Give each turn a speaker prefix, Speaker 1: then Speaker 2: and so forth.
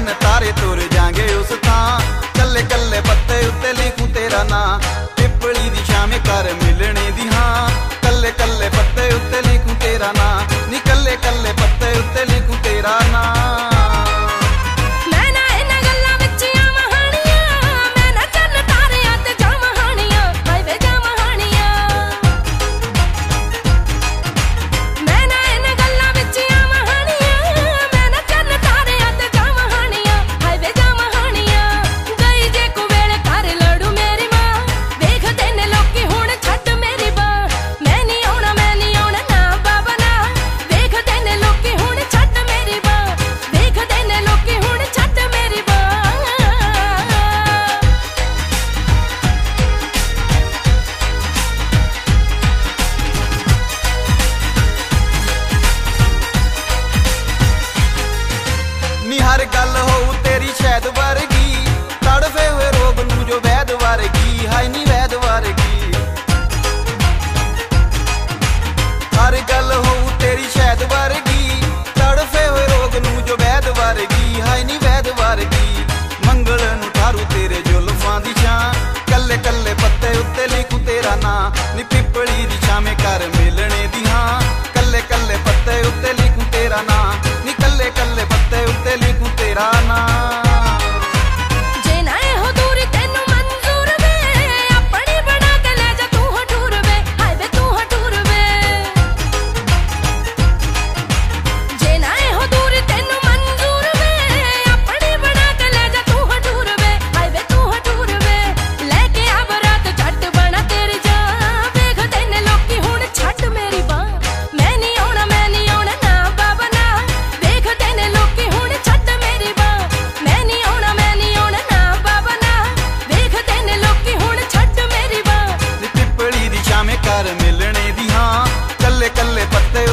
Speaker 1: चन तारे तुर जाएंगे उस थां, कल्ले कल्ले पत्ते उत्ते लिखूं तेरा नां। पिपली दी छावें कर मिलने दी हां, कल्ले कल्ले पत्ते उत्ते लिखूं तेरा नां। नी कल्ले कल्ले पत्ते उत्ते लिखूं तेरा नां। हर गल हो तेरी शहद वर्गी, तड़फे हुए रोग नू जो वैद वर्गी, हाय नी वैद वर्गी। हर गल हो तेरी शहद वर्गी, तड़फे हुए रोग नू जो वैद वर्गी, हाय नी वैद वर्गी। मंगल नू ठारू तेरे जुल्फां दी छां, कल्ले कल्ले पत्ते उत्ते लिखूं तेरा नां। नी पिपली दी छावें कर मिलने दी हां, कल्ले कल्ले पत्ते उत्ते लिखूं तेरा नां। नी कल्ले कल्ले पत्ते उत्ते लिखूं तेरा नां। कर मिलने दी हां, कल्ले कल्ले पत्ते